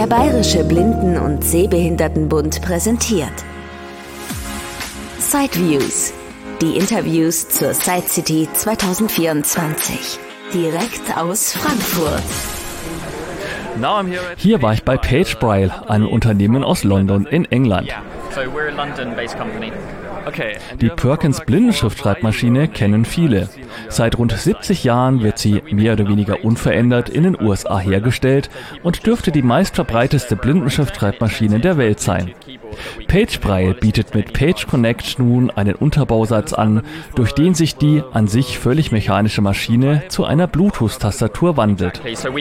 Der Bayerische Blinden- und Sehbehindertenbund präsentiert Sideviews, die Interviews zur Side City 2024, direkt aus Frankfurt. Hier war ich bei PageBraille, einem Unternehmen aus London in England. Die Perkins Blindenschriftschreibmaschine kennen viele. Seit rund 70 Jahren wird sie mehr oder weniger unverändert in den USA hergestellt und dürfte die meistverbreitetste Blindenschriftschreibmaschine der Welt sein. PageBraille bietet mit PageConnect nun einen Unterbausatz an, durch den sich die an sich völlig mechanische Maschine zu einer Bluetooth-Tastatur wandelt.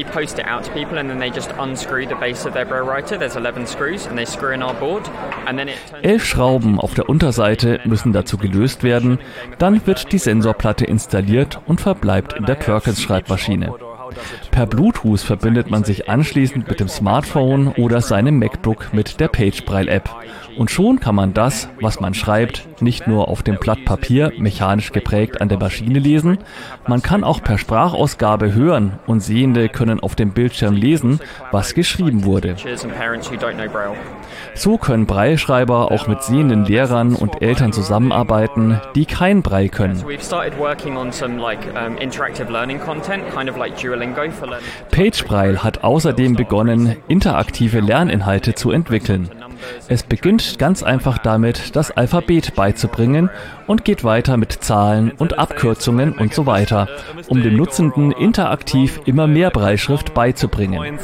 11 Schrauben auf der Unterseite müssen dazu gelöst werden, dann wird die Sensorplatte installiert und verbleibt in der Perkins-Schreibmaschine. Per Bluetooth verbindet man sich anschließend mit dem Smartphone oder seinem MacBook mit der PageBraille-App. Und schon kann man das, was man schreibt, nicht nur auf dem Blatt Papier mechanisch geprägt an der Maschine lesen, man kann auch per Sprachausgabe hören und Sehende können auf dem Bildschirm lesen, was geschrieben wurde. So können Brailleschreiber auch mit sehenden Lehrern und Eltern zusammenarbeiten, die kein Braille können. PageBraille hat außerdem begonnen, interaktive Lerninhalte zu entwickeln. Es beginnt ganz einfach damit, das Alphabet beizubringen und geht weiter mit Zahlen und Abkürzungen und so weiter, um dem Nutzenden interaktiv immer mehr Brailleschrift beizubringen.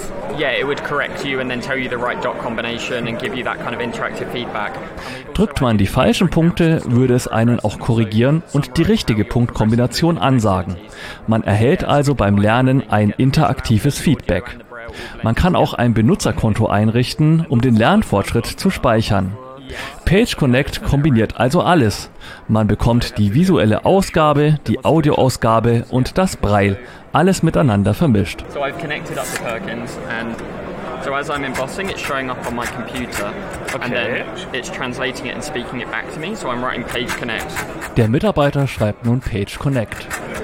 Drückt man die falschen Punkte, würde es einen auch korrigieren und die richtige Punktkombination ansagen. Man erhält also beim Lernen ein interaktives Feedback. Man kann auch ein Benutzerkonto einrichten, um den Lernfortschritt zu speichern. PageConnect kombiniert also alles. Man bekommt die visuelle Ausgabe, die Audioausgabe und das Braille, alles miteinander vermischt. So as I'm embossing, it's showing up on my computer, and then it's translating it and speaking it back to me. So I'm writing PageConnect. Der Mitarbeiter schreibt nun PageConnect.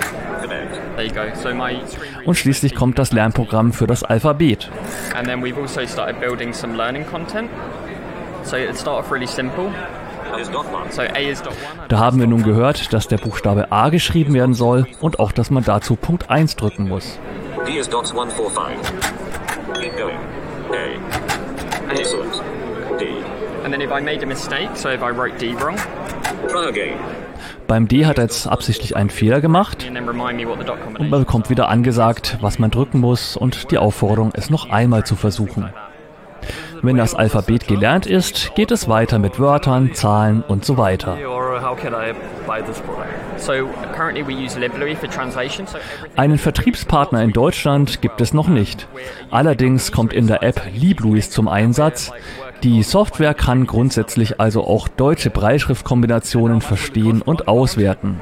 Und schließlich kommt das Lernprogramm für das Alphabet. And then we've also started building some learning content. So it'll start off really simple. So A is dot 1. Da haben wir nun gehört, dass der Buchstabe A geschrieben werden soll und auch, dass man dazu Punkt 1 drücken muss. D is dots 145. Keep going. A. Excellent. D. And then if I made a mistake, so if I wrote D wrong. Try again. Beim D hat er jetzt absichtlich einen Fehler gemacht und man bekommt wieder angesagt, was man drücken muss und die Aufforderung, es noch einmal zu versuchen. Wenn das Alphabet gelernt ist, geht es weiter mit Wörtern, Zahlen und so weiter. Einen Vertriebspartner in Deutschland gibt es noch nicht. Allerdings kommt in der App Libluis zum Einsatz. Die Software kann grundsätzlich also auch deutsche Brailleschriftkombinationen verstehen und auswerten.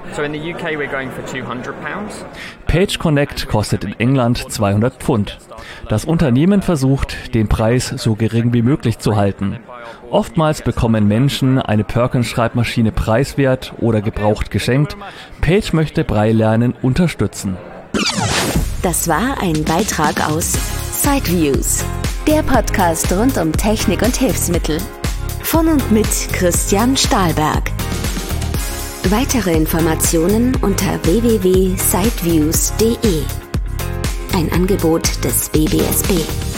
PageConnect kostet in England 200 Pfund. Das Unternehmen versucht, den Preis so gering wie möglich zu halten. Oftmals bekommen Menschen eine Perkins-Schreibmaschine preiswert oder gebraucht geschenkt. Page möchte Braille-Lernen unterstützen. Das war ein Beitrag aus Sideviews, der Podcast rund um Technik und Hilfsmittel. Von und mit Christian Stahlberg. Weitere Informationen unter www.sideviews.de. Ein Angebot des BBSB.